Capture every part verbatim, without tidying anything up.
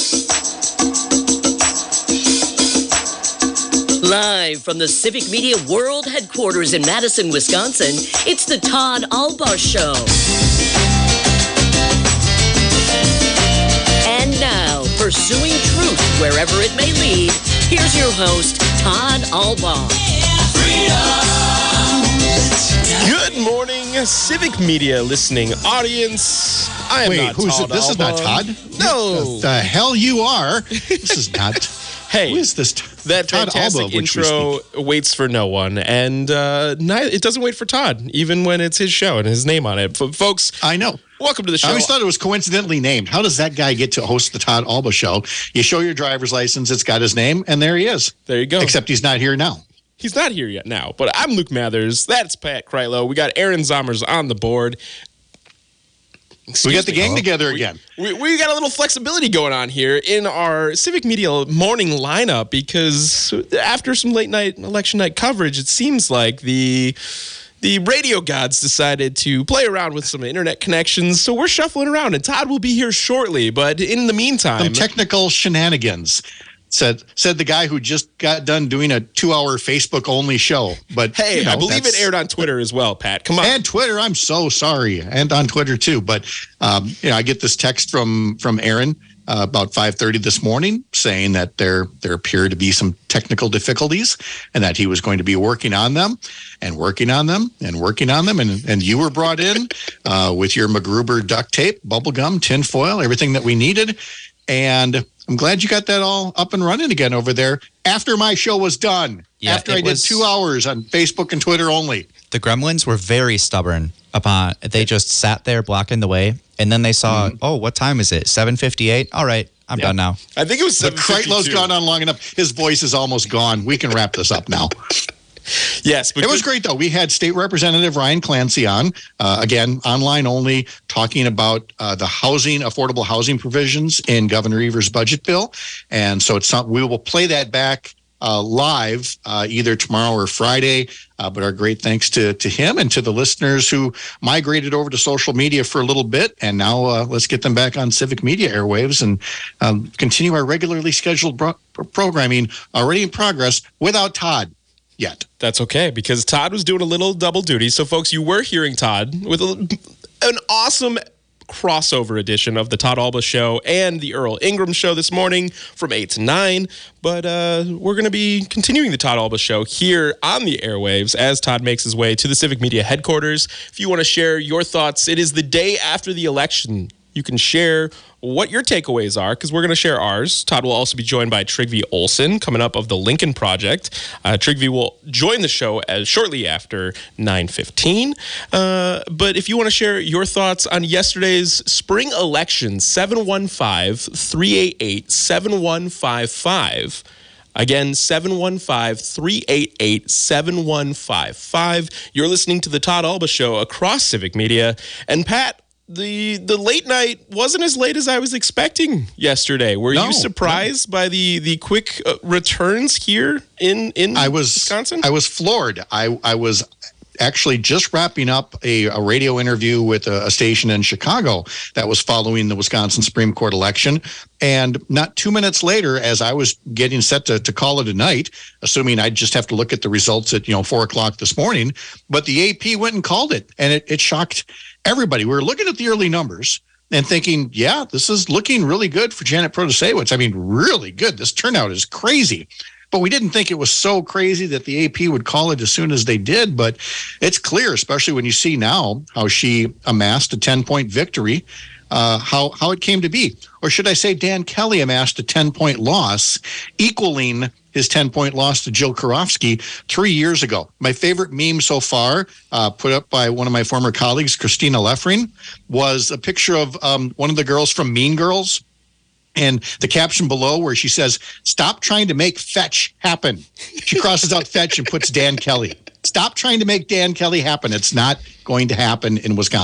Live from the Civic Media World Headquarters in Madison, Wisconsin, it's the Todd Albaugh Show. And now, pursuing truth wherever it may lead, here's your host, Todd Albaugh. Good morning, Civic Media listening audience. I am Wait, not who's Todd it? This Albaugh. is not Todd? No. The hell you are. This is not... Hey, who is this? that Todd fantastic Albaugh, which we intro speak. waits for no one, and uh, neither, it doesn't wait for Todd, even when it's his show and his name on it. F- folks, I know. welcome to the show. I always thought it was coincidentally named. How does that guy get to host the Todd Albaugh Show? You show your driver's license, it's got his name, and there he is. There you go. Except he's not here now. He's not here yet now, but I'm Luke Mathers. That's Pat Krylo. We got Aaron Zommers on the board. Excuse we got the me. gang Oh. together we, again. We, we got a little flexibility going on here in our Civic Media morning lineup because after some late night election night coverage, it seems like the the radio gods decided to play around with some internet connections. So we're shuffling around, and Todd will be here shortly. But in the meantime, Some technical shenanigans. Said said the guy who just got done doing a two-hour Facebook-only show. But hey, you know, I believe that's- it aired on Twitter as well, Pat. Come on. And Twitter, I'm so sorry. And on Twitter, too. But, um, you know, I get this text from from Aaron uh, about five thirty this morning saying that there there appear to be some technical difficulties and that he was going to be working on them and working on them and working on them. And, and you were brought in uh, with your MacGruber duct tape, bubble gum, tin foil, everything that we needed. And I'm glad you got that all up and running again over there after my show was done. Yeah, after it I did was- two hours on Facebook and Twitter only. The gremlins were very stubborn upon they just sat there blocking the way, and then they saw, oh, what time is it? seven fifty-eight? All right, I'm Yeah. done now. I think it was But seven fifty-two. Kreitlow's gone on long enough. His voice is almost gone. We can wrap this up now. Yes, but It was good- great, though. We had State Representative Ryan Clancy on, uh, again, online only, talking about uh, the housing, affordable housing provisions in Governor Evers' budget bill. And so it's some, we will play that back uh, live uh, either tomorrow or Friday. Uh, but our great thanks to, to him and to the listeners who migrated over to social media for a little bit. And now uh, let's get them back on Civic Media airwaves and um, continue our regularly scheduled bro- programming already in progress without Todd yet. That's okay, because Todd was doing a little double duty. So, folks, you were hearing Todd with a, an awesome crossover edition of the Todd Albaugh Show and the Earl Ingram Show this morning from eight to nine. But uh, we're going to be continuing the Todd Albaugh Show here on the airwaves as Todd makes his way to the Civic Media headquarters. If you want to share your thoughts, it is the day after the election. You can share what your takeaways are, because we're going to share ours. Todd will also be joined by Trygve Olsen, coming up of the Lincoln Project. Uh, Trygve will join the show as shortly after nine fifteen. Uh, but if you want to share your thoughts on yesterday's spring election, seven one five, three eight eight, seven one five five. Again, seven one five, three eight eight, seven one five five. You're listening to the Todd Albaugh Show across Civic Media. And Pat, The the late night wasn't as late as I was expecting yesterday. Were No, you surprised by the the quick uh, returns here in in I was Wisconsin? I was floored. I I was actually just wrapping up a, a radio interview with a, a station in Chicago that was following the Wisconsin Supreme Court election. And not two minutes later, as I was getting set to, to call it a night, assuming I'd just have to look at the results at, you know, four o'clock this morning, but the A P went and called it, and it, it shocked everybody. We were looking at the early numbers and thinking, yeah, this is looking really good for Janet Protasewicz. I mean, really good. This turnout is crazy. But we didn't think it was so crazy that the A P would call it as soon as they did. But it's clear, especially when you see now how she amassed a ten-point victory, uh, how, how it came to be. Or should I say Dan Kelly amassed a ten-point loss, equaling his ten-point loss to Jill Karofsky three years ago. My favorite meme so far, uh, put up by one of my former colleagues, Christina Leffring, was a picture of um, one of the girls from Mean Girls. And the caption below where she says, "Stop trying to make fetch happen." She crosses out fetch and puts Dan Kelly. Stop trying to make Dan Kelly happen. It's not going to happen in Wisconsin.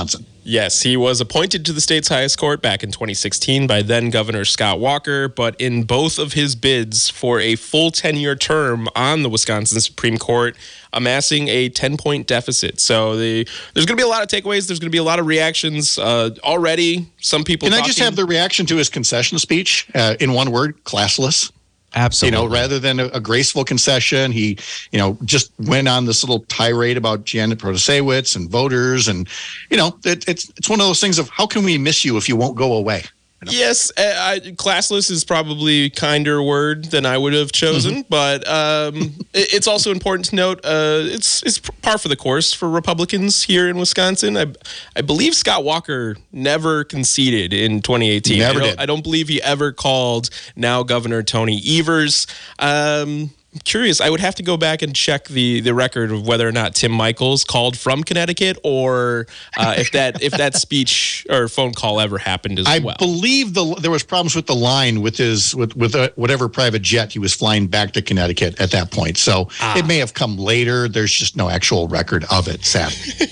Yes, he was appointed to the state's highest court back in twenty sixteen by then Governor Scott Walker, but in both of his bids for a full ten-year term on the Wisconsin Supreme Court, amassing a ten-point deficit. So the, there's going to be a lot of takeaways. There's going to be a lot of reactions. Uh, already, some people Can talking- I just have the reaction to his concession speech uh, in one word? Classless. Absolutely. You know, rather than a, a graceful concession, he, you know, just went on this little tirade about Janet Protasiewicz and voters. And, you know, it, it's it's one of those things of how can we miss you if you won't go away? You know? Yes, uh, I, classless is probably a kinder word than I would have chosen, mm-hmm. but um, it, it's also important to note uh, it's it's par for the course for Republicans here in Wisconsin. I I believe Scott Walker never conceded in twenty eighteen. Never I don't, did. I don't believe he ever called now Governor Tony Evers. Um, I'm curious. I would have to go back and check the, the record of whether or not Tim Michaels called from Connecticut, or uh, if that if that speech or phone call ever happened as I well. I believe the there was problems with the line with his with with uh, whatever private jet he was flying back to Connecticut at that point. So ah. it may have come later. There's just no actual record of it. Sad.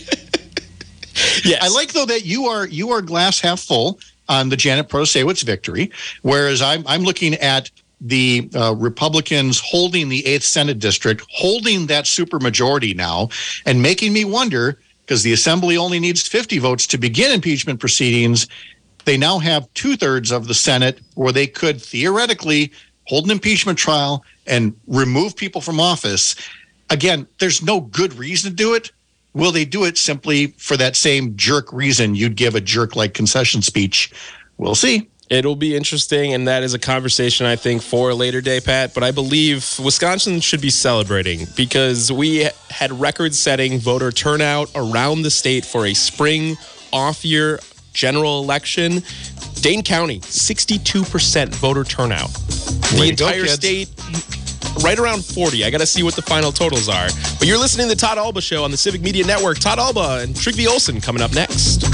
Yes. I like though that you are you are glass half full on the Janet Protasiewicz victory, whereas I'm I'm looking at the uh, Republicans holding the eighth Senate district, holding that supermajority now, and making me wonder, because the Assembly only needs fifty votes to begin impeachment proceedings, they now have two-thirds of the Senate where they could theoretically hold an impeachment trial and remove people from office. Again, there's no good reason to do it. Will they do it simply for that same jerk reason you'd give a jerk-like concession speech? We'll see. It'll be interesting, and that is a conversation, I think, for a later day, Pat. But I believe Wisconsin should be celebrating because we had record-setting voter turnout around the state for a spring off-year general election. Dane County, sixty-two percent voter turnout. Way The to go, entire kids. state, right around forty. I got to see what the final totals are. But you're listening to the Todd Alba Show on the Civic Media Network. Todd Alba and Trygve Olsen coming up next.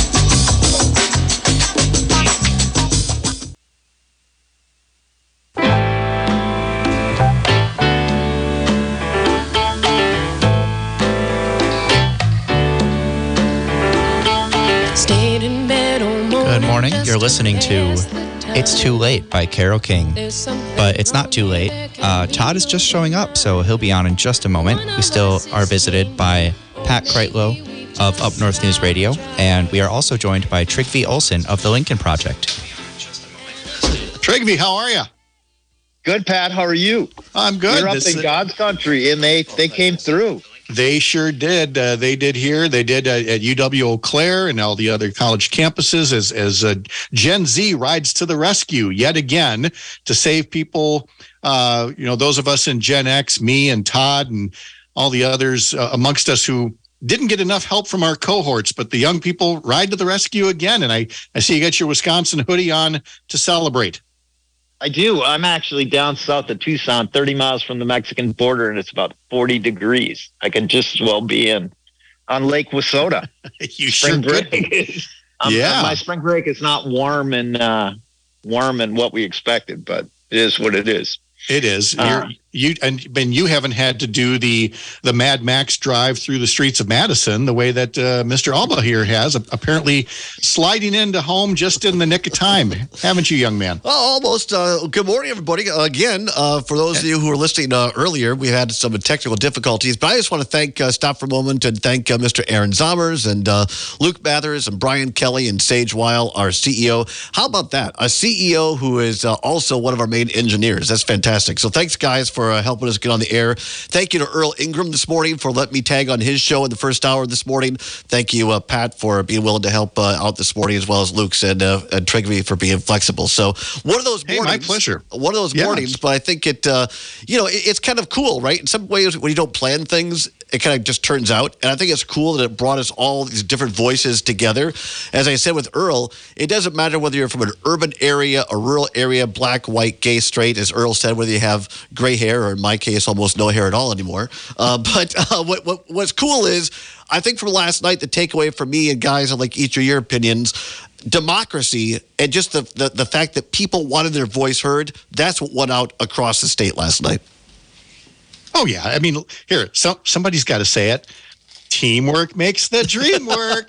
Good morning. You're listening to It's Too Late by Carole King. But it's not too late. Uh, Todd is just showing up, so he'll be on in just a moment. We still are visited by Pat Kreitlow of Up North News Radio, and we are also joined by Trygve Olsen of the Lincoln Project. Trygve, how are you? Good, Pat. How are you? I'm good. You're up This- in God's country, and they, they came through. They sure did. Uh, they did here. They did uh, at U W Eau Claire and all the other college campuses as as uh, Gen Z rides to the rescue yet again to save people. Uh, you know, those of us in Gen X, me and Todd and all the others uh, amongst us who didn't get enough help from our cohorts, but the young people ride to the rescue again. And I, I see you got your Wisconsin hoodie on to celebrate. I do. I'm actually down south of Tucson, thirty miles from the Mexican border, and it's about forty degrees. I can just as well be in on Lake Wissota. You Spring sure break could. is, um, Yeah. my spring break is not warm and uh, warm and what we expected, but it is what it is. It is. Uh, You're, you and Ben, you haven't had to do the the Mad Max drive through the streets of Madison the way that uh, Mister Alba here has. Apparently, sliding into home just in the nick of time, haven't you, young man? Well, almost. Uh, good morning, everybody. Again, uh, for those of you who were listening uh, earlier, we had some technical difficulties, but I just want to thank, uh, stop for a moment and thank uh, Mister Aaron Zommers and uh, Luke Mathers and Brian Kelly and Sage Weil, our C E O. How about that? A C E O who is uh, also one of our main engineers. That's fantastic. So thanks, guys, for uh, helping us get on the air. Thank you to Earl Ingram this morning for letting me tag on his show in the first hour this morning. Thank you, uh, Pat, for being willing to help uh, out this morning, as well as Luke and, uh, and Trygve for being flexible. So one of those Hey, mornings. my pleasure. One of those Yes. mornings, but I think it, uh, you know, it, it's kind of cool, right? In some ways, when you don't plan things, it kind of just turns out. And I think it's cool that it brought us all these different voices together. As I said with Earl, it doesn't matter whether you're from an urban area, a rural area, black, white, gay, straight, as Earl said, whether you have gray hair or in my case, almost no hair at all anymore. Uh, but uh, what, what what's cool is, I think from last night, the takeaway for me and guys, I'd like each of your opinions, democracy and just the, the, the fact that people wanted their voice heard, that's what went out across the state last night. Oh yeah, I mean, here, so, somebody's got to say it. Teamwork makes the dream work.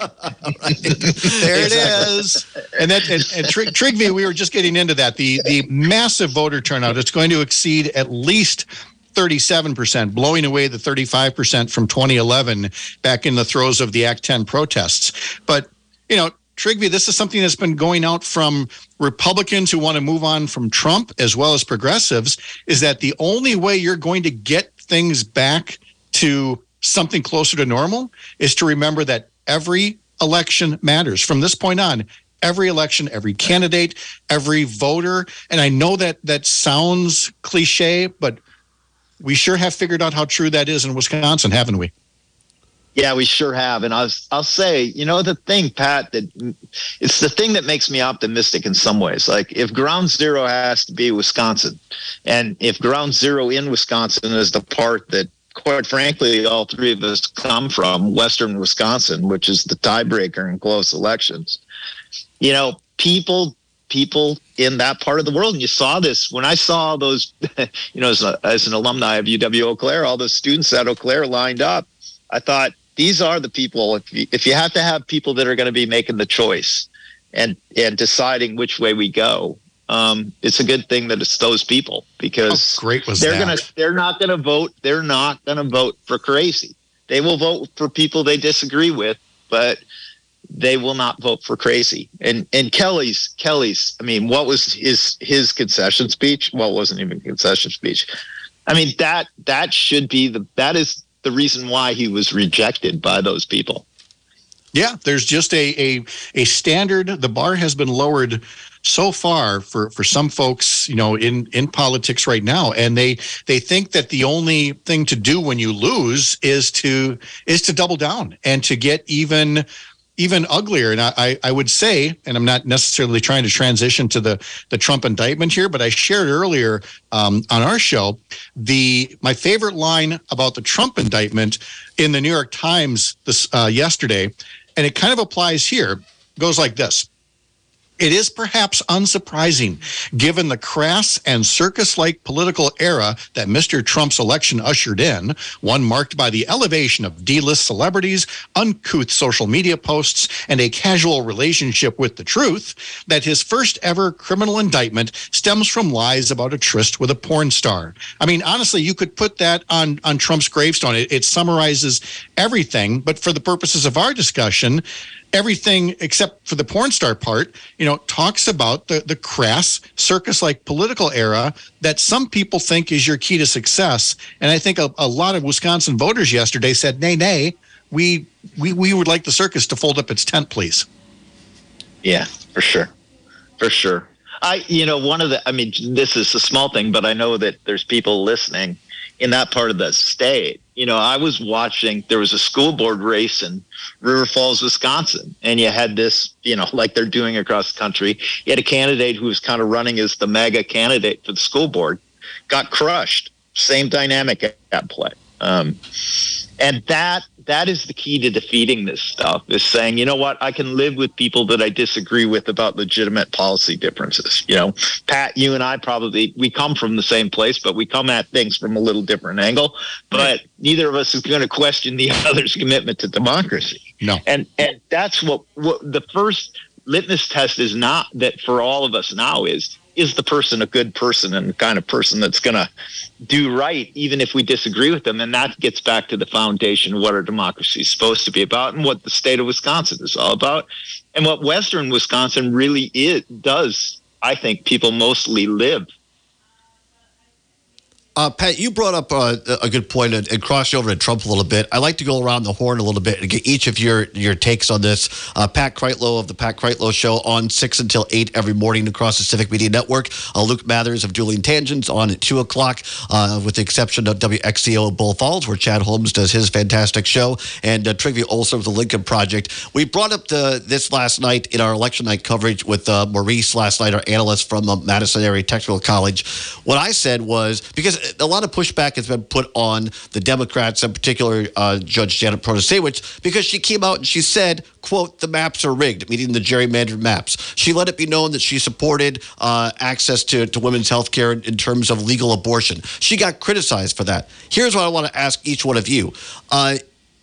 There it is. And that and, and Trig, Trigvi, we were just getting into that. The the massive voter turnout, it's going to exceed at least thirty-seven percent, blowing away the thirty-five percent from twenty eleven back in the throes of the Act ten protests. But, you know, Trigvi, this is something that's been going out from Republicans who want to move on from Trump as well as progressives, is that the only way you're going to get things back to something closer to normal is to remember that every election matters. From this point on, every election, every candidate, every voter. And I know that that sounds cliche, but we sure have figured out how true that is in Wisconsin, haven't we? Yeah, we sure have. And I'll, I'll say, you know, the thing, Pat, that it's the thing that makes me optimistic in some ways. Like if ground zero has to be Wisconsin, and if ground zero in Wisconsin is the part that, quite frankly, all three of us come from, Western Wisconsin, which is the tiebreaker in close elections. You know, people people in that part of the world, and you saw this when I saw those, you know, as, a, as an alumni of U W Eau Claire, all those students at Eau Claire lined up. I thought, these are the people, if you, if you have to have people that are going to be making the choice and, and deciding which way we go, Um, it's a good thing that it's those people, because How great was they're that? gonna they're not gonna vote they're not gonna vote for crazy. They will vote for people they disagree with, but they will not vote for crazy. And and Kelly's Kelly's I mean, what was his his concession speech? Well, it wasn't even a concession speech. I mean, that that should be the that is the reason why he was rejected by those people. Yeah, there's just a a a standard. The bar has been lowered so far for, for some folks, you know, in, in politics right now, and they they think that the only thing to do when you lose is to is to double down and to get even even uglier. And I, I would say, and I'm not necessarily trying to transition to the the Trump indictment here, but I shared earlier um, on our show the my favorite line about the Trump indictment in the New York Times this uh, yesterday, and it kind of applies here. It goes like this. It is perhaps unsurprising, given the crass and circus-like political era that Mister Trump's election ushered in, one marked by the elevation of D-list celebrities, uncouth social media posts, and a casual relationship with the truth, that his first ever criminal indictment stems from lies about a tryst with a porn star. I mean, honestly, you could put that on, on Trump's gravestone. It, it summarizes everything, but for the purposes of our discussion, everything except for the porn star part, you know, talks about the, the crass circus-like political era that some people think is your key to success. And I think a, a lot of Wisconsin voters yesterday said, nay, nay, we, we, we would like the circus to fold up its tent, please. Yeah, for sure. For sure. I, you know, one of the, I mean, this is a small thing, but I know that there's people listening in that part of the state. You know, I was watching, there was a school board race in River Falls, Wisconsin, and you had this, you know, like they're doing across the country. You had a candidate who was kind of running as the mega candidate for the school board, got crushed. Same dynamic at play. Um, and that that is the key to defeating this stuff, is saying, you know what, I can live with people that I disagree with about legitimate policy differences. You know, Pat, you and I probably, we come from the same place, but we come at things from a little different angle. But neither of us is going to question the other's commitment to democracy. No. And and that's what, what the first litmus test is, not that for all of us now is, is the person a good person and the kind of person that's going to do right, even if we disagree with them? And that gets back to the foundation of what our democracy is supposed to be about, and what the state of Wisconsin is all about, and what Western Wisconsin really is, does, I think, people mostly live. Uh, Pat, you brought up uh, a good point and, and crossed over to Trump a little bit. I like to go around the horn a little bit and get each of your, your takes on this. Uh, Pat Kreitlow of the Pat Kreitlow Show on six until eight every morning across the Civic Media Network. Uh, Luke Mathers of Dueling Tangents on at two o'clock, uh, with the exception of W X C O Bull Falls, where Chad Holmes does his fantastic show, and uh, Trivia Olson of the Lincoln Project. We brought up the, this last night in our election night coverage with uh, Maurice last night, our analyst from uh, Madison Area Technical College. What I said was, because a lot of pushback has been put on the Democrats, in particular uh, Judge Janet Protasewicz, because she came out and she said, quote, the maps are rigged, meaning the gerrymandered maps. She let it be known that she supported uh, access to, to women's health care in, in terms of legal abortion. She got criticized for that. Here's what I want to ask each one of you. Uh,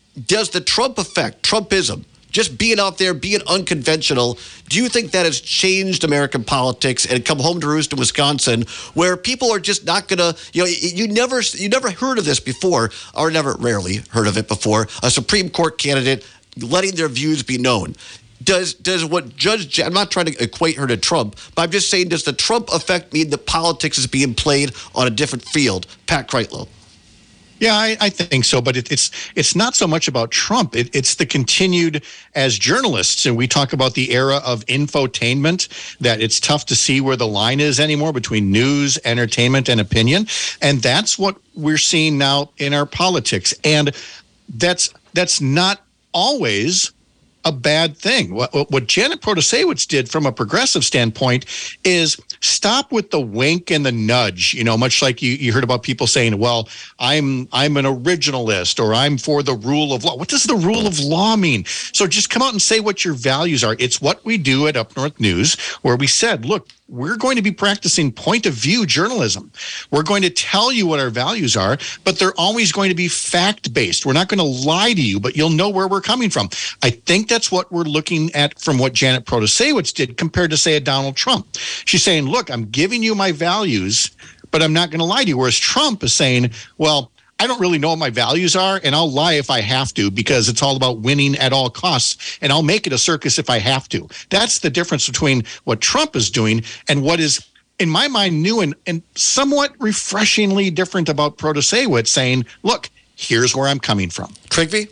does the Trump effect, Trumpism, just being out there, being unconventional, do you think that has changed American politics and come home to roost in Wisconsin, where people are just not going to, you know, you never, you never heard of this before, or never, rarely heard of it before, a Supreme Court candidate letting their views be known. Does does what Judge, I'm not trying to equate her to Trump, but I'm just saying, does the Trump effect mean that politics is being played on a different field? Pat Kreitlow. Yeah, I, I think so, but it, it's it's not so much about Trump. It, it's the continued, as journalists, and we talk about the era of infotainment, that it's tough to see where the line is anymore between news, entertainment, and opinion. And that's what we're seeing now in our politics. And that's that's not always a bad thing. What, what Janet Protasiewicz did from a progressive standpoint is stop with the wink and the nudge, you know, much like you, you heard about people saying, well, I'm I'm an originalist or I'm for the rule of law. What does the rule of law mean? So just come out and say what your values are. It's what we do at Up North News, where we said, look, we're going to be practicing point of view journalism. We're going to tell you what our values are, but they're always going to be fact-based. We're not going to lie to you, but you'll know where we're coming from. I think that's what we're looking at from what Janet Protasiewicz did compared to, say, a Donald Trump. She's saying, look, I'm giving you my values, but I'm not going to lie to you. Whereas Trump is saying, well, I don't really know what my values are, and I'll lie if I have to because it's all about winning at all costs, and I'll make it a circus if I have to. That's the difference between what Trump is doing and what is, in my mind, new and, and somewhat refreshingly different about Protasiewicz saying, look, here's where I'm coming from. Trygve?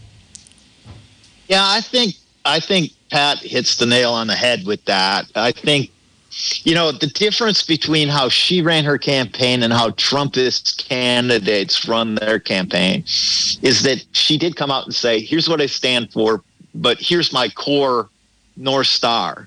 Yeah, I think I think Pat hits the nail on the head with that. I think, you know, the difference between how she ran her campaign and how Trumpist candidates run their campaign is that she did come out and say, here's what I stand for, but here's my core North Star.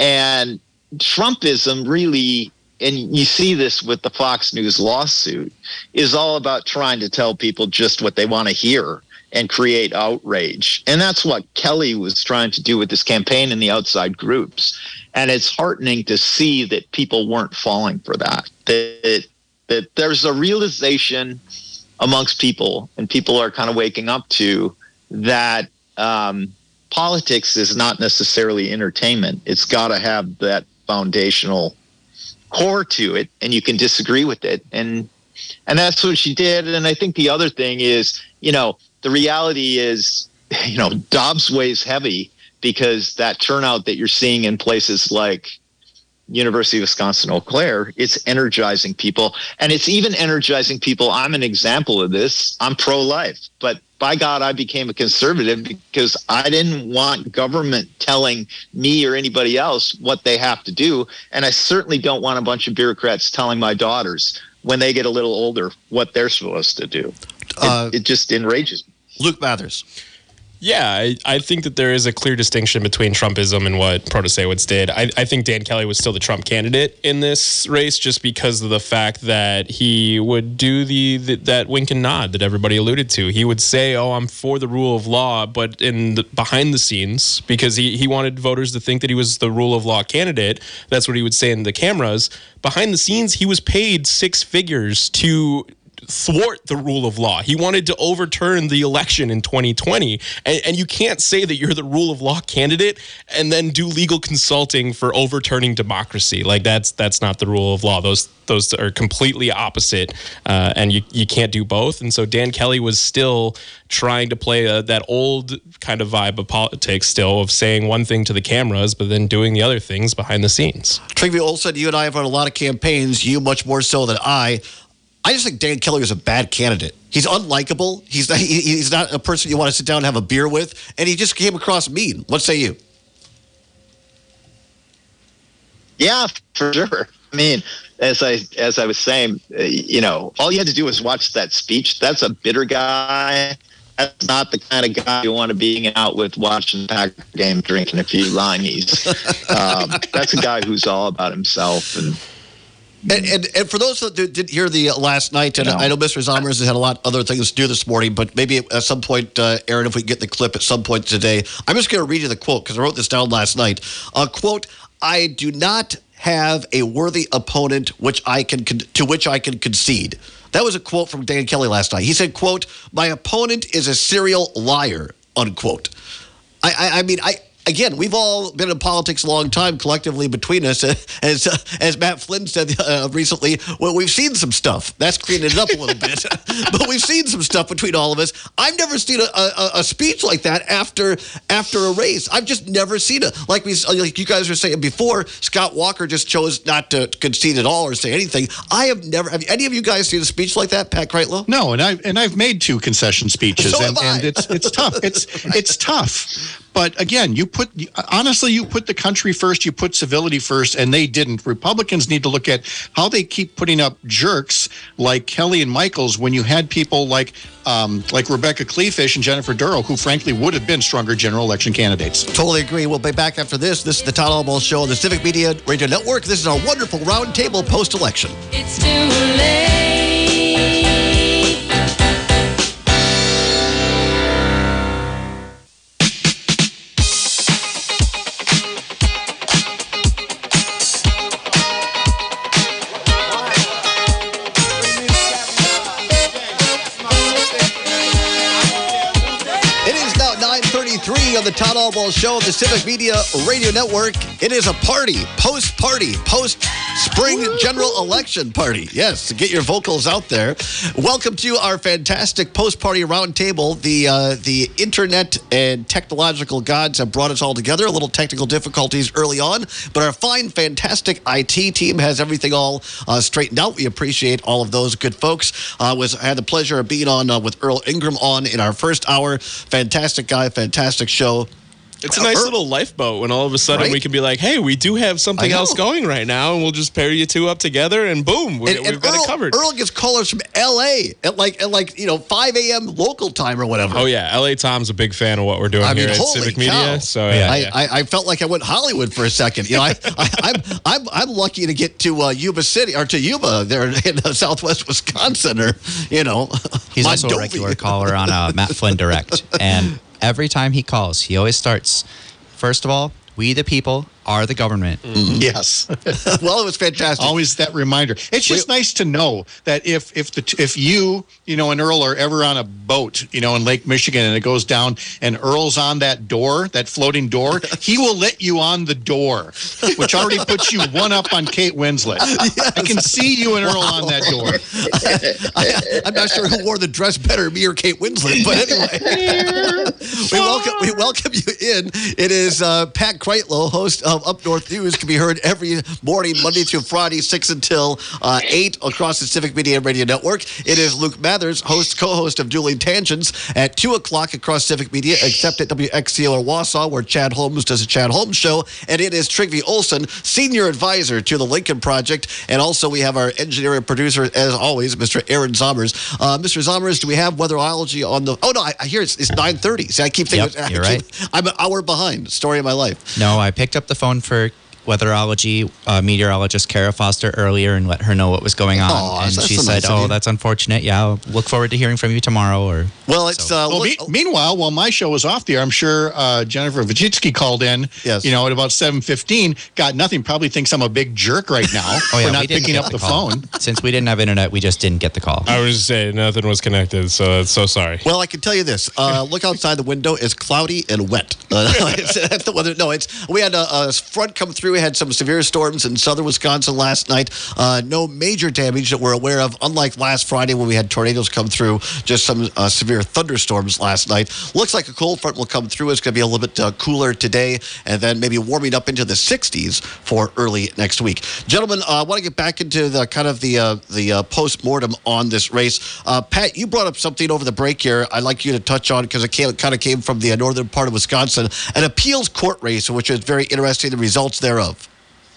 And Trumpism really, and you see this with the Fox News lawsuit, is all about trying to tell people just what they want to hear and create outrage. And that's what Kelly was trying to do with this campaign in the outside groups. And it's heartening to see that people weren't falling for that, that, that there's a realization amongst people, and people are kind of waking up to that um, politics is not necessarily entertainment. It's got to have that foundational core to it, and you can disagree with it. And and that's what she did. And I think the other thing is, you know, the reality is, you know, Dobbs weighs heavy because that turnout that you're seeing in places like University of Wisconsin Eau Claire, it's energizing people. And it's even energizing people. I'm an example of this. I'm pro-life. But by God, I became a conservative because I didn't want government telling me or anybody else what they have to do. And I certainly don't want a bunch of bureaucrats telling my daughters when they get a little older what they're supposed to do. Uh, it, it just enrages me. Luke Mathers. Yeah, I, I think that there is a clear distinction between Trumpism and what Protasiewicz did. I, I think Dan Kelly was still the Trump candidate in this race just because of the fact that he would do the, the that wink and nod that everybody alluded to. He would say, oh, I'm for the rule of law, but in the, behind the scenes, because he, he wanted voters to think that he was the rule of law candidate, that's what he would say in the cameras. Behind the scenes, he was paid six figures to thwart the rule of law. He wanted to overturn the election in twenty twenty. And, and you can't say that you're the rule of law candidate and then do legal consulting for overturning democracy. Like that's that's not the rule of law. Those those are completely opposite. Uh, and you, you can't do both. And so Dan Kelly was still trying to play a, that old kind of vibe of politics still, of saying one thing to the cameras, but then doing the other things behind the scenes. Trygve Olsen, you and I have run a lot of campaigns, you much more so than I. I just think Dan Kelly is a bad candidate. He's unlikable. He's not, he, he's not a person you want to sit down and have a beer with, and he just came across mean. What say you? Yeah, for sure. I mean, as I as I was saying, uh, you know, all you had to do was watch that speech. That's a bitter guy. That's not the kind of guy you want to be hanging out with, watching the Packer game, drinking a few limeys. um, that's a guy who's all about himself. And And, and and for those that didn't hear the last night, and no. I know Mister Zommers has had a lot of other things to do this morning, but maybe at some point, uh, Aaron, if we get the clip at some point today, I'm just going to read you the quote because I wrote this down last night. Uh, quote, I do not have a worthy opponent which I can con- to which I can concede. That was a quote from Dan Kelly last night. He said, quote, my opponent is a serial liar, unquote. I, I, I mean, I again, we've all been in politics a long time collectively between us. As uh, as Matt Flynn said uh, recently, well, we've seen some stuff. That's cleaning it up a little bit. But we've seen some stuff between all of us. I've never seen a, a, a speech like that after after a race. I've just never seen it. Like we, like you guys were saying before, Scott Walker just chose not to concede at all or say anything. I have never. Have any of you guys seen a speech like that, Pat Kreitlow? No, and I and I've made two concession speeches, So and, have I. and it's it's tough. It's it's tough. But again, you put honestly, you put the country first, you put civility first, and they didn't. Republicans need to look at how they keep putting up jerks like Kelly and Michaels when you had people like um, like Rebecca Kleefisch and Jennifer Duro, who frankly would have been stronger general election candidates. Totally agree. We'll be back after this. This is the Todd Almost Show on the Civic Media Radio Network. This is our wonderful roundtable post-election. It's too late. On the Todd Almost Show on the Civic Media Radio Network. It is a party, post-party, post-spring general election party. Yes, to get your vocals out there. Welcome to our fantastic post-party roundtable. The uh, the internet and technological gods have brought us all together. A little technical difficulties early on, but our fine, fantastic I T team has everything all uh, straightened out. We appreciate all of those good folks. Uh, was I had the pleasure of being on uh, with Earl Ingram on in our first hour. Fantastic guy, fantastic show. It's a nice Earl, little lifeboat when all of a sudden right? we can be like, hey, we do have something else going right now, and we'll just pair you two up together, and boom, we, and, we've and got Earl, it covered. Earl gets callers from L A at like at like you know five a.m. local time or whatever. Oh yeah, L A Tom's a big fan of what we're doing I here mean, at holy Civic cow. Media. So Yeah. yeah, I, yeah. I, I felt like I went Hollywood for a second. You know, I, I, I'm I'm I'm lucky to get to uh, Yuba City or to Yuba there in uh, Southwest Wisconsin, or you know, He's also a Mondovi. regular caller on uh, Matt Flynn Direct. And every time he calls, he always starts, first of all, we the people are the government. Yes. Well, it was fantastic. Always that reminder. It's just nice to know that if if the if you you know and Earl are ever on a boat, you know, in Lake Michigan, and it goes down, and Earl's on that door, that floating door, he will let you on the door, which already puts you one up on Kate Winslet. Yes. I can see you and Earl on that door. I, I'm not sure who wore the dress better, me or Kate Winslet, but anyway, we welcome we welcome you in. It is uh, Pat Kreitlow, host of Up North News, can be heard every morning, Monday through Friday, six until uh, eight across the Civic Media Radio Network. It is Luke Mathers, host, co-host of Dueling Tangents at two o'clock across Civic Media, except at W X C L or Wausau, where Chad Holmes does a Chad Holmes show. And it is Trygve Olson, senior advisor to the Lincoln Project. And also we have our engineer and producer, as always, Mister Aaron Zommers. Uh, Mister Zommers, do we have weatherology on the... Oh, no, I, I hear it's, it's nine thirty. See, I keep thinking... Yep, you're I keep, right. I'm an hour behind. Story of my life. No, I picked up the phone for weatherology uh, meteorologist Kara Foster earlier and let her know what was going on. Aw, and that's she so said, nice of oh, you. that's unfortunate. Yeah, I'll look forward to hearing from you tomorrow. Or Well, it's... So- Uh, Well, look- me- meanwhile, while my show was off the air, I'm sure uh, Jennifer Vajitsky called in, Yes. you know, at about seven fifteen, got nothing, probably thinks I'm a big jerk right now oh, for yeah, not we didn't picking get up the, call. phone. Since we didn't have internet, we just didn't get the call. I was just saying nothing was connected, so that's so sorry. Well, I can tell you this. Uh, look outside the window. It's cloudy and wet. Uh, it's, that's the weather. No, it's we had a, a front come through. We had some severe storms in southern Wisconsin last night. Uh, no major damage that we're aware of, unlike last Friday when we had tornadoes come through. Just some uh, severe thunderstorms last night. Looks like a cold front will come through. It's going to be a little bit uh, cooler today, and then maybe warming up into the sixties for early next week. Gentlemen, uh, I want to get back into the kind of the uh, the uh, post-mortem on this race. Uh, Pat, you brought up something over the break here I'd like you to touch on because it came, kind of came from the uh, northern part of Wisconsin, an appeals court race, which is very interesting, the results thereof.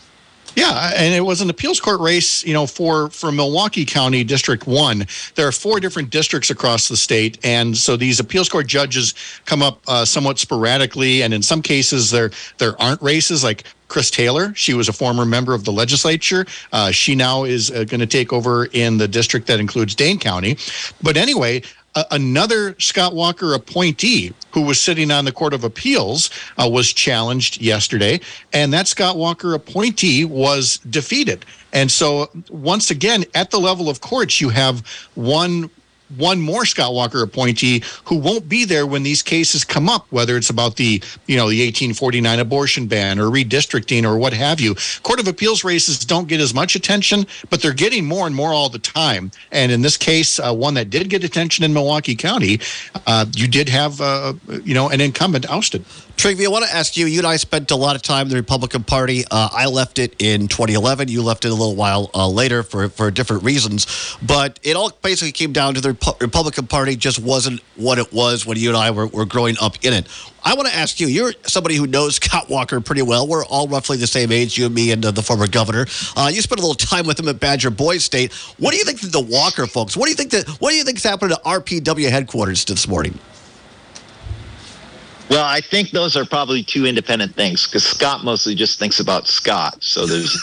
Yeah, and it was an appeals court race, you know, for, for Milwaukee County District one. There are four different districts across the state, and so these appeals court judges come up uh, somewhat sporadically, and in some cases there there aren't races, like Chris Taylor. She was a former member of the legislature. Uh, she now is uh, going to take over in the district that includes Dane County. But anyway, a, another Scott Walker appointee who was sitting on the Court of Appeals uh, was challenged yesterday, and that Scott Walker appointee was defeated. And so once again, at the level of courts, you have one one more Scott Walker appointee who won't be there when these cases come up, whether it's about the, you know, the eighteen forty-nine abortion ban or redistricting or what have you. Court of Appeals races don't get as much attention, but they're getting more and more all the time. And in this case, uh, one that did get attention in Milwaukee County, uh, you did have, uh, you know, an incumbent ousted. Trygve, I want to ask you, you and I spent a lot of time in the Republican Party. Uh, I left it in twenty eleven. You left it a little while uh, later for, for different reasons. But it all basically came down to the Repu- Republican Party just wasn't what it was when you and I were, were growing up in it. I want to ask you, you're somebody who knows Scott Walker pretty well. We're all roughly the same age, you and me and uh, the former governor. Uh, you spent a little time with him at Badger Boys State. What do you think of the Walker folks? What do you think that, what do you think's happened to R P W headquarters this morning? Well, I think those are probably two independent things because Scott mostly just thinks about Scott. So there's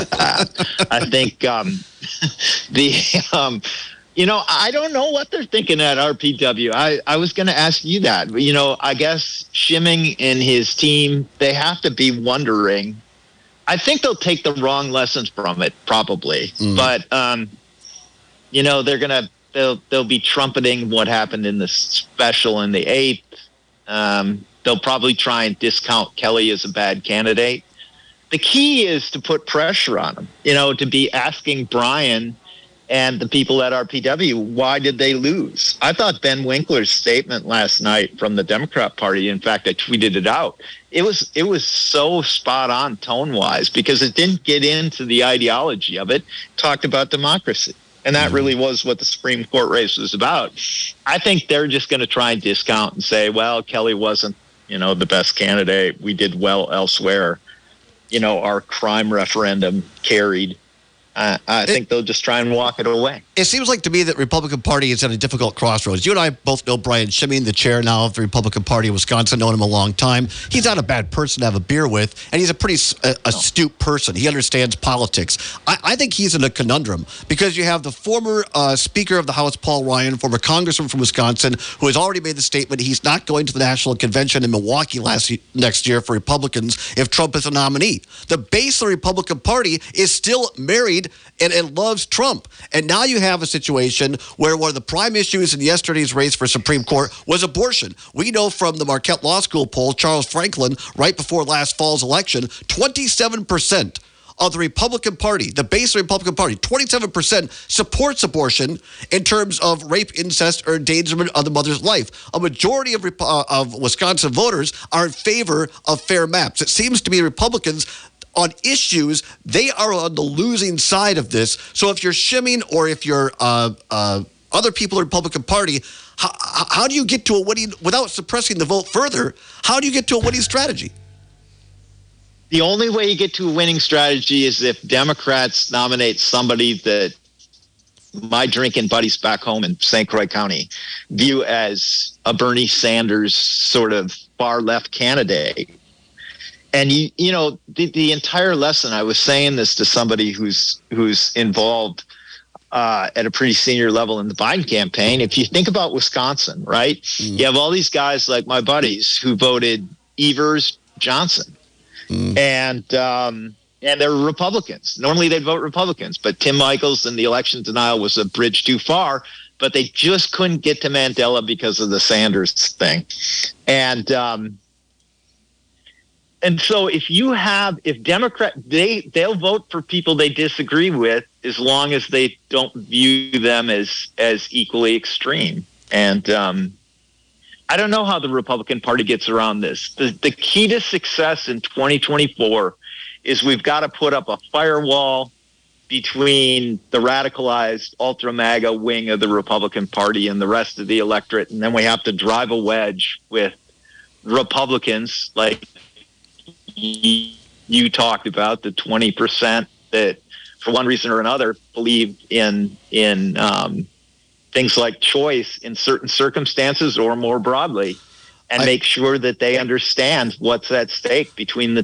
that. I think um, the, um, you know, I don't know what they're thinking at R P W. I, I was going to ask you that. You know, I guess Schimming and his team, they have to be wondering. I think they'll take the wrong lessons from it, probably. Mm. But, um, you know, they're going to, they'll, they'll be trumpeting what happened in the special in the eighth. Um, they'll probably try and discount Kelly as a bad candidate. The key is to put pressure on him, you know, to be asking Brian and the people at R P W, why did they lose? I thought Ben Winkler's statement last night from the Democrat Party, in fact, I tweeted it out. It was it was so spot on tone-wise because it didn't get into the ideology of it. It talked about democracy. And that really was what the Supreme Court race was about. I think they're just going to try and discount and say, well, Kelly wasn't, you know, the best candidate. We did well elsewhere. You know, our crime referendum carried. Uh, I think they'll just try and walk it away. It seems like to me that Republican Party is at a difficult crossroads. You and I both know Brian Schimming, the chair now of the Republican Party of Wisconsin, known him a long time. He's not a bad person to have a beer with, and he's a pretty uh, astute person. He understands politics. I, I think he's in a conundrum because you have the former uh, Speaker of the House, Paul Ryan, former Congressman from Wisconsin, who has already made the statement he's not going to the National Convention in Milwaukee last next year for Republicans if Trump is a nominee. The base of the Republican Party is still married and, and loves Trump. And now you have a situation where one of the prime issues in yesterday's race for Supreme Court was abortion. We know from the Marquette Law School poll, Charles Franklin, right before last fall's election, twenty-seven percent of the Republican Party, the base of the Republican Party, twenty-seven percent supports abortion in terms of rape, incest, or endangerment of the mother's life. A majority of, uh, of Wisconsin voters are in favor of fair maps. It seems to be Republicans on issues, they are on the losing side of this. So if you're Schimming or if you're uh, uh, other people in the Republican Party, how, how do you get to a winning, without suppressing the vote further, how do you get to a winning strategy? The only way you get to a winning strategy is if Democrats nominate somebody that my drinking buddies back home in Saint Croix County view as a Bernie Sanders sort of far left candidate. And you, you know, the, the entire lesson, I was saying this to somebody who's who's involved uh, at a pretty senior level in the Biden campaign. If you think about Wisconsin, right, mm. you have all these guys like my buddies who voted Evers Johnson, mm. and um, and they're Republicans. Normally they'd vote Republicans, but Tim Michels and the election denial was a bridge too far. But they just couldn't get to Mandela because of the Sanders thing, and. Um, And so if you have, if Democrat, they, they'll vote for people they disagree with as long as they don't view them as, as equally extreme. And um, I don't know how the Republican Party gets around this. The, the key to success in twenty twenty-four is we've got to put up a firewall between the radicalized ultra-MAGA wing of the Republican Party and the rest of the electorate. And then we have to drive a wedge with Republicans like you talked about, the twenty percent that for one reason or another believe in in um, things like choice in certain circumstances or more broadly, and I, make sure that they understand what's at stake between the two.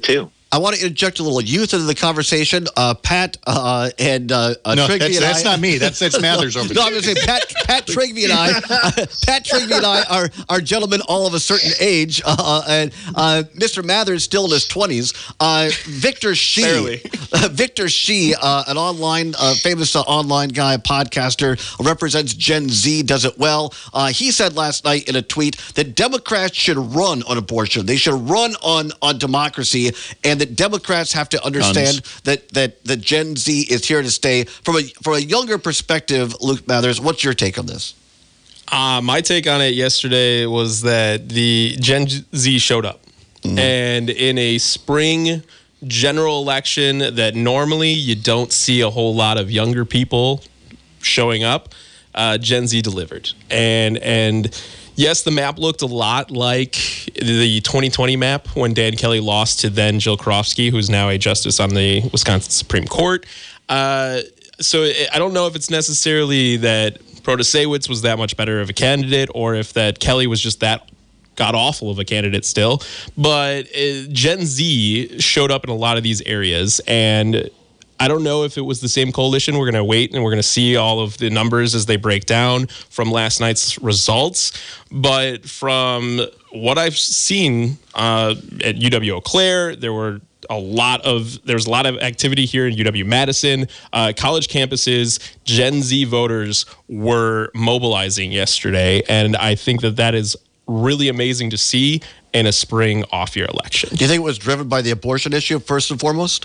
I want to interject a little youth into the conversation. Uh, Pat uh, and uh, uh, no, Trigby that's, and that's I, not me. That's that's Mathers over no, there. I'm going to say Pat, Pat Trigby and I, uh, Pat Trigby and I are, are gentlemen all of a certain age, uh, and uh, Mister Mathers still in his twenties. Uh, Victor Shee, uh, Victor Shee, uh, an online, uh, famous uh, online guy, podcaster, represents Gen Z, does it well. Uh, he said last night in a tweet that Democrats should run on abortion. They should run on on democracy, and that Democrats have to understand that, that that Gen Z is here to stay. From a from a younger perspective, Luke Mathers, what's your take on this? Uh, my take on it yesterday was that the Gen Z showed up. Mm-hmm. And in a spring general election that normally you don't see a whole lot of younger people showing up, uh, Gen Z delivered. And and yes, the map looked a lot like the twenty twenty map when Dan Kelly lost to then Jill Karofsky, who's now a justice on the Wisconsin Supreme Court. Uh, so I don't know if it's necessarily that Protasewicz was that much better of a candidate or if that Kelly was just that god awful of a candidate still. But uh, Gen Z showed up in a lot of these areas, and I don't know if it was the same coalition. We're going to wait and we're going to see all of the numbers as they break down from last night's results. But from what I've seen uh, at U W Eau Claire, there were a lot of there's a lot of activity here in U W Madison. Uh, college campuses, Gen Z voters were mobilizing yesterday, and I think that that is really amazing to see in a spring off-year election. Do you think it was driven by the abortion issue first and foremost?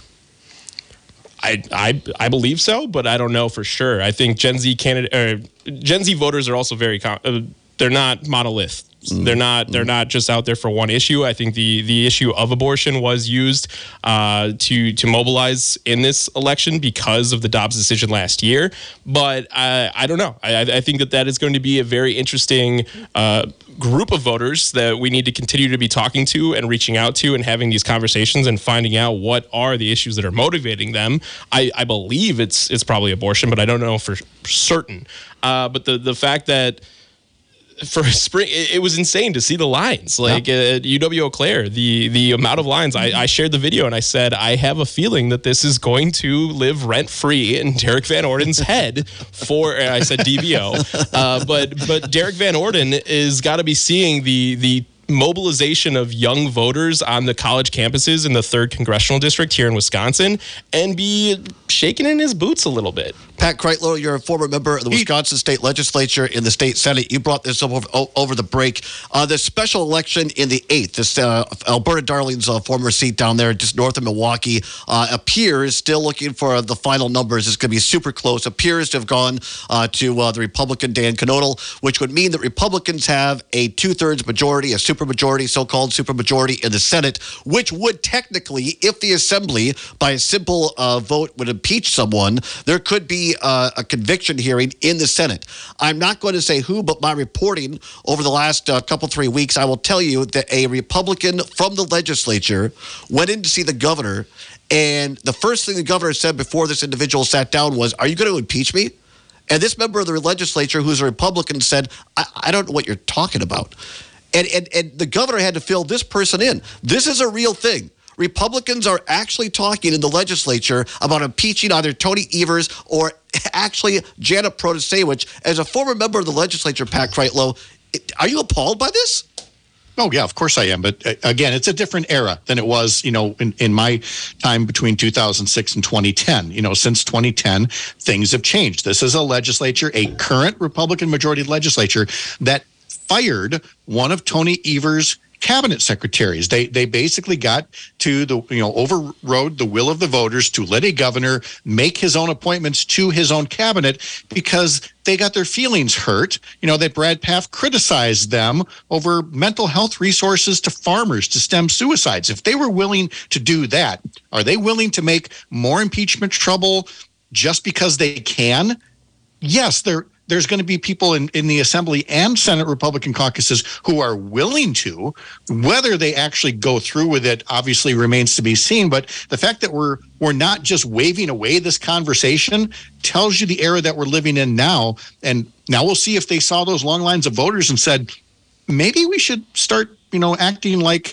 I, I I believe so, but I don't know for sure. I think Gen Z candidate, uh, Gen Z voters are also very com- uh, they're not monolith. Mm. They're not they're mm. not just out there for one issue. I think the the issue of abortion was used uh, to to mobilize in this election because of the Dobbs decision last year. But I I don't know. I I think that that is going to be a very interesting Uh, group of voters that we need to continue to be talking to and reaching out to and having these conversations and finding out what are the issues that are motivating them. I, I believe it's it's probably abortion, but I don't know for certain. Uh, but the the fact that for spring, it, it was insane to see the lines. Like yeah. at U W Eau Claire, the the amount of lines. I, I shared the video and I said, I have a feeling that this is going to live rent free in Derek Van Orden's head. For I said D V O, uh, but but Derek Van Orden is got to be seeing the the. mobilization of young voters on the college campuses in the third congressional district here in Wisconsin and be shaking in his boots a little bit. Pat Kreitlow, you're a former member of the Wisconsin State Legislature in the state Senate. You brought this up over, over the break. Uh, the special election in the eighth, this uh, Alberta Darling's uh, former seat down there just north of Milwaukee, uh, appears, still looking for the final numbers, it's going to be super close, appears to have gone uh, to uh, the Republican Dan Knodel, which would mean that Republicans have a two-thirds majority, a supermajority, so-called supermajority in the Senate, which would technically, if the Assembly, by a simple uh, vote, would impeach someone, there could be Uh, a conviction hearing in the Senate. I'm not going to say who, but my reporting over the last uh, couple, three weeks, I will tell you that a Republican from the legislature went in to see the governor, and the first thing the governor said before this individual sat down was, "Are you going to impeach me?" And this member of the legislature, who's a Republican, said, I, I don't know what you're talking about. And, and, and the governor had to fill this person in. This is a real thing. Republicans are actually talking in the legislature about impeaching either Tony Evers or actually Janet Protasewicz. As a former member of the legislature, Pat Kreitlow, are you appalled by this? Oh, yeah, of course I am. But uh, again, it's a different era than it was, you know, in, in my time between two thousand six and twenty ten. You know, since twenty ten, things have changed. This is a legislature, a current Republican majority legislature that fired one of Tony Evers' cabinet secretaries. They they basically got to the, you know, overrode the will of the voters to let a governor make his own appointments to his own cabinet because they got their feelings hurt. You know, that Brad Pfaff criticized them over mental health resources to farmers to stem suicides. If they were willing to do that, are they willing to make more impeachment trouble just because they can? Yes, they're There's going to be people in, in the Assembly and Senate Republican caucuses who are willing to. Whether they actually go through with it obviously remains to be seen. But the fact that we're we're not just waving away this conversation tells you the era that we're living in now. And now we'll see if they saw those long lines of voters and said, maybe we should start, you know, acting like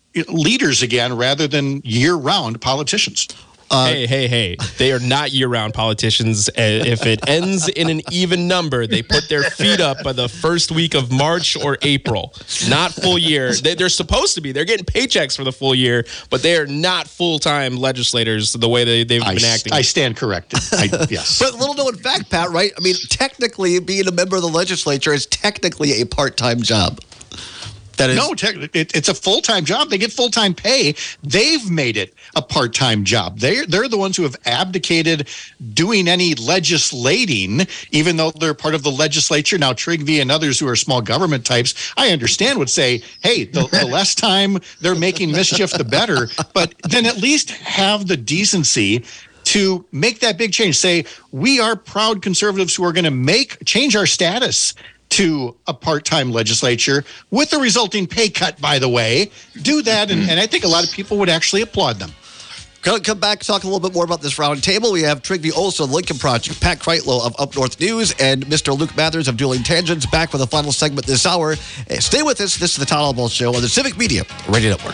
leaders again rather than year-round politicians. Uh, hey, hey, hey. They are not year-round politicians. If it ends in an even number, they put their feet up by the first week of March or April. Not full year. They, they're supposed to be. They're getting paychecks for the full year, but they are not full-time legislators the way they, they've I, been acting. I stand corrected. I, yes. But little known fact, Pat, right? I mean, technically, being a member of the legislature is technically a part-time job. That is no, te- it, it's a full-time job. They get full-time pay. They've made it a part-time job. They're, they're the ones who have abdicated doing any legislating, even though they're part of the legislature. Now, Trygve and others who are small government types, I understand, would say, hey, the, the less time they're making mischief, the better. But then at least have the decency to make that big change. Say, we are proud conservatives who are going to make change our status to a part-time legislature with the resulting pay cut, by the way. Do that, and, and I think a lot of people would actually applaud them. Come, come back, talk a little bit more about this round table. We have Trygve Olson of the Lincoln Project, Pat Kreitlow of Up North News, and Mister Luke Mathers of Dueling Tangents back for the final segment this hour. Stay with us. This is the Todd Albaugh Show on the Civic Media Radio Network.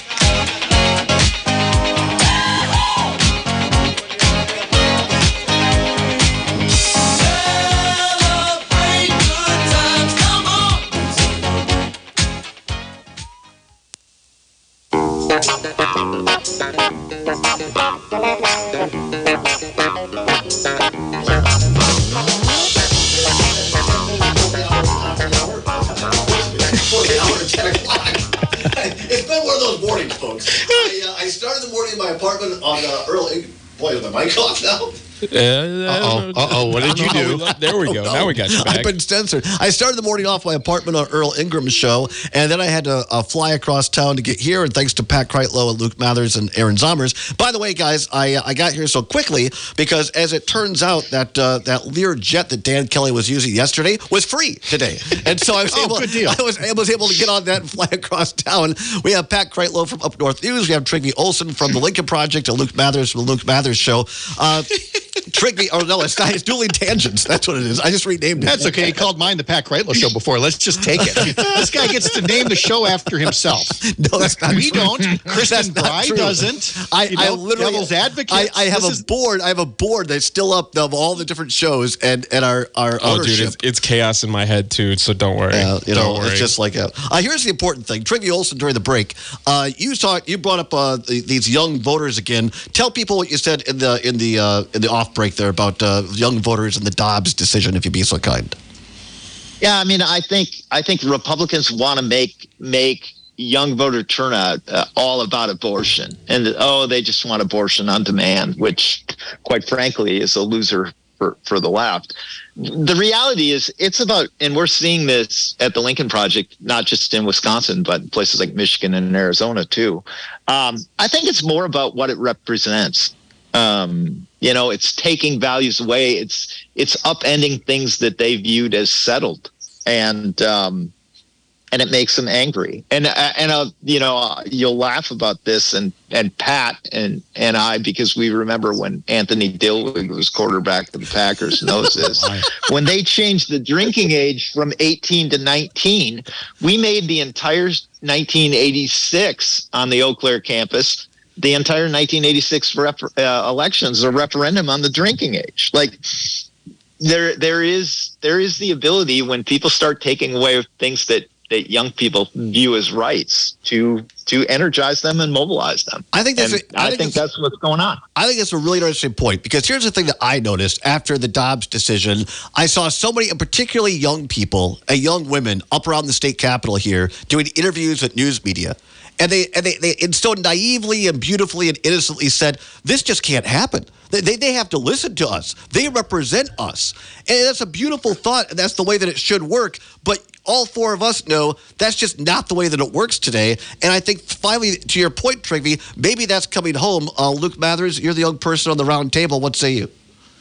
It's been one of those mornings, folks. I, uh, I started the morning in my apartment on uh, Earl. Boy, is my mic off now? Uh, Uh-oh, uh-oh, what did you do? We there we go. Oh, no. Now we got you back. I've been censored. I started the morning off my apartment on Earl Ingram's show, and then I had to uh, fly across town to get here, and thanks to Pat Kreitlow and Luke Mathers and Aaron Zommers. By the way, guys, I uh, I got here so quickly because, as it turns out, that uh, that Lear jet that Dan Kelly was using yesterday was free today. And so I was, oh, able, good deal. I, was, I was able to get on that and fly across town. We have Pat Kreitlow from Up North News. We have Trygve Olson from the Lincoln Project and Luke Mathers from the Luke Mathers Show. Uh, Trygve, oh no, it's not. It's Dueling Tangents. That's what it is. I just renamed it. That's okay. He called mine the Pat Kreitlow Show before. Let's just take it. This guy gets to name the show after himself. No, that's not We true. don't. Kristen That's not Bry true. doesn't. I, You I know, literally, Devil's Advocate. I, I have This a is- board. I have a board that's still up of all the different shows and, and our, our Oh, ownership. dude, it's, it's chaos in my head, too, so don't worry. Uh, you know, don't worry. it's just like a, uh, here's the important thing. Trygve Olson during the break. Uh, you talk. You brought up uh, the, these young voters again. Tell people what you said in the in the uh, in the off break there about uh, young voters and the Dobbs decision, if you'd be so kind. Yeah, I mean, I think I think Republicans want to make make young voter turnout uh, all about abortion, and oh, they just want abortion on demand, which, quite frankly, is a loser for for the left. The reality is, it's about, and we're seeing this at the Lincoln Project, not just in Wisconsin, but in places like Michigan and Arizona too. Um, I think it's more about what it represents. Um, you know, it's taking values away. It's it's upending things that they viewed as settled, and um, and it makes them angry. And uh, and uh, you know, uh, you'll laugh about this, and and Pat and and I, because we remember when Anthony Dillwig was quarterback of the Packers, knows this. When they changed the drinking age from eighteen to nineteen, we made the entire nineteen eighty-six on the Eau Claire campus. The entire nineteen eighty-six rep, uh, elections, a referendum on the drinking age. Like there, there is there is the ability when people start taking away things that, that young people view as rights to to energize them and mobilize them. I think that's. And a, I, I think, think that's, that's what's going on. I think that's a really interesting point, because here's the thing that I noticed after the Dobbs decision. I saw so many, particularly young people and young women, up around the state capitol here doing interviews with news media. And they and they, they and so naively and beautifully and innocently said, this just can't happen. They, they they have to listen to us. They represent us. And that's a beautiful thought, and that's the way that it should work. But all four of us know that's just not the way that it works today. And I think finally, to your point, Trygve, maybe that's coming home. Uh, Luke Mathers, you're the young person on the round table. What say you?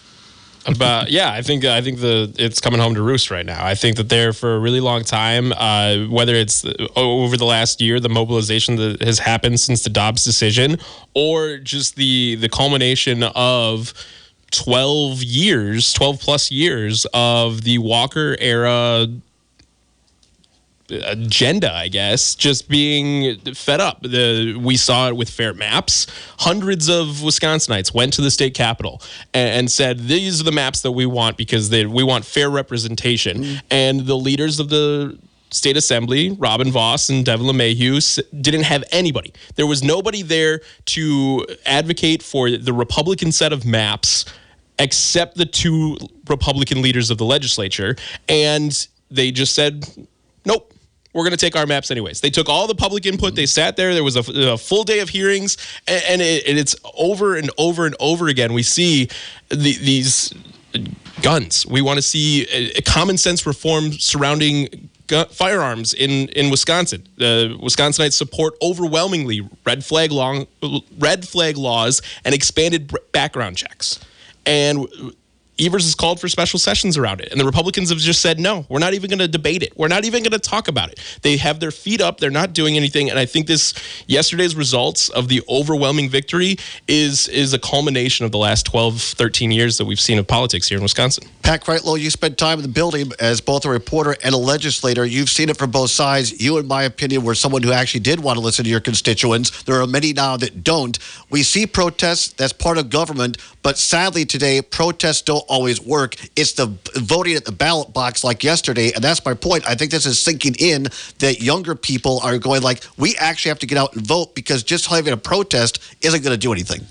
But yeah, I think I think the it's coming home to roost right now. I think that there for a really long time, uh, whether it's over the last year, the mobilization that has happened since the Dobbs decision, or just the the culmination of twelve years, twelve plus years of the Walker era agenda, I guess, just being fed up. The, we saw it with Fair Maps. Hundreds of Wisconsinites went to the state capitol and, and said, these are the maps that we want because they, we want fair representation. Mm-hmm. And the leaders of the State Assembly, Robin Voss and Devin LeMahieu, didn't have anybody. There was nobody there to advocate for the Republican set of maps except the two Republican leaders of the legislature. And they just said, nope, we're going to take our maps anyways. They took all the public input. They sat there. There was a, a full day of hearings, and, and, it, and it's over and over and over again. We see the, these guns. We want to see a, a common sense reform surrounding gun, firearms in, in Wisconsin. The Wisconsinites support overwhelmingly red flag long, red flag laws and expanded background checks. And Evers has called for special sessions around it. And the Republicans have just said, no, we're not even going to debate it. We're not even going to talk about it. They have their feet up. They're not doing anything. And I think this yesterday's results of the overwhelming victory is is a culmination of the last twelve, thirteen years that we've seen of politics here in Wisconsin. Pat Kreitlow, you spent time in the building as both a reporter and a legislator. You've seen it from both sides. You, in my opinion, were someone who actually did want to listen to your constituents. There are many now that don't. We see protests. That's part of government. But sadly today, protests don't always work. It's the voting at the ballot box like yesterday. And that's my point. I think this is sinking in that younger people are going like, we actually have to get out and vote because just having a protest isn't going to do anything.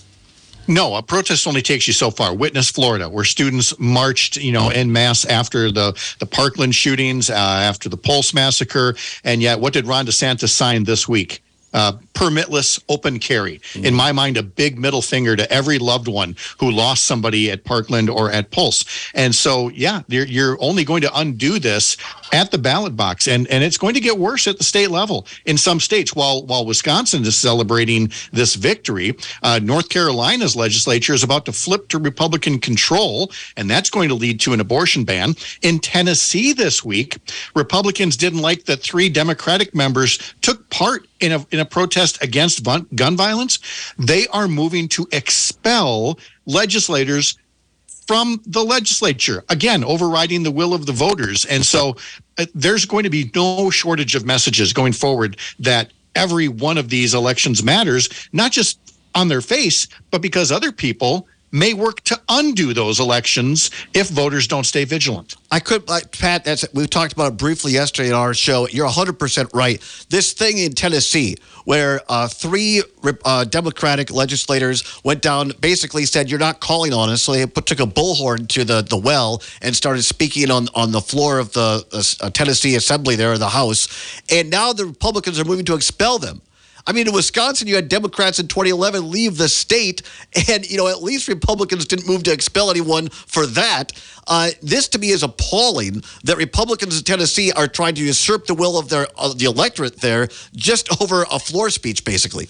No, a protest only takes you so far. Witness Florida, where students marched, you know, en masse after the, the Parkland shootings, uh, after the Pulse massacre. And yet, what did Ron DeSantis sign this week? Uh, permitless open carry. Mm-hmm. In my mind, a big middle finger to every loved one who lost somebody at Parkland or at Pulse. And so, yeah, you're, you're only going to undo this at the ballot box. And, and it's going to get worse at the state level in some states. While while Wisconsin is celebrating this victory, uh, North Carolina's legislature is about to flip to Republican control, and that's going to lead to an abortion ban. In Tennessee this week, Republicans didn't like that three Democratic members took part in a in a protest against gun violence. They are moving to expel legislators from the legislature, again, overriding the will of the voters. And so uh, there's going to be no shortage of messages going forward that every one of these elections matters, not just on their face, but because other people may work to undo those elections if voters don't stay vigilant. I could, like, Pat, that's we talked about it briefly yesterday on our show. You're one hundred percent right. This thing in Tennessee where uh, three uh, Democratic legislators went down, basically said, you're not calling on us. So they put, took a bullhorn to the, the well and started speaking on, on the floor of the uh, Tennessee Assembly there, the House. And now the Republicans are moving to expel them. I mean, in Wisconsin, you had Democrats in twenty eleven leave the state, and, you know, at least Republicans didn't move to expel anyone for that. Uh, this, to me, is appalling that Republicans in Tennessee are trying to usurp the will of their of the electorate there just over a floor speech, basically.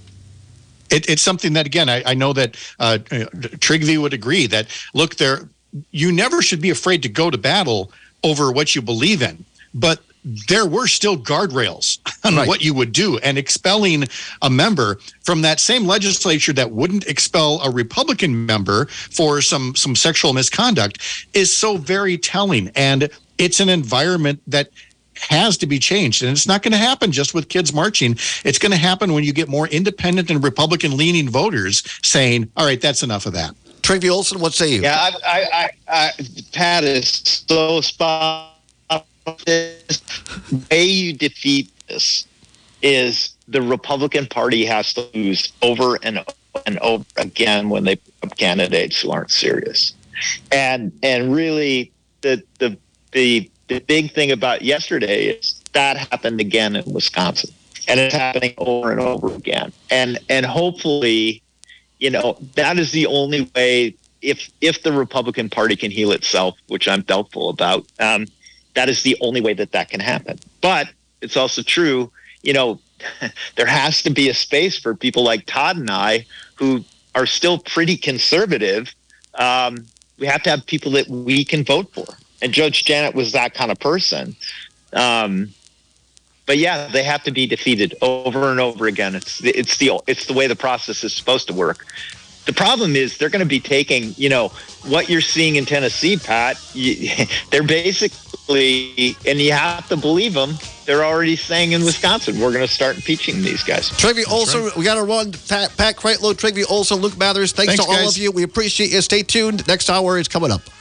It, it's something that, again, I, I know that uh, Trygve would agree that, look, there, you never should be afraid to go to battle over what you believe in, but there were still guardrails on right. what you would do. And expelling a member from that same legislature that wouldn't expel a Republican member for some, some sexual misconduct is so very telling. And it's an environment that has to be changed. And it's not going to happen just with kids marching. It's going to happen when you get more independent and Republican-leaning voters saying, all right, that's enough of that. Trygve Olsen, what say you? Yeah, I, I, I, I, Pat is so spot this way you defeat this is the Republican Party has to lose over and over and over again when they put up candidates who aren't serious. And and really the the the the big thing about yesterday is that happened again in Wisconsin. And it's happening over and over again. And and hopefully, you know, that is the only way if if the Republican Party can heal itself, which I'm doubtful about. Um That is the only way that that can happen. But it's also true, you know, there has to be a space for people like Todd and I who are still pretty conservative. Um, we have to have people that we can vote for. And Judge Janet was that kind of person. Um, but yeah, they have to be defeated over and over again. It's it's the it's the way the process is supposed to work. The problem is they're going to be taking, you know, what you're seeing in Tennessee, Pat. You, they're basically basically, and you have to believe them, they're already saying in Wisconsin, we're going to start impeaching these guys. Trevy Olson, right. We got to run. Pat, Pat Kreitlow, Trevy Olson, Luke Mathers, thanks, Thanks to all guys. of you. We appreciate you. Stay tuned. Next hour is coming up.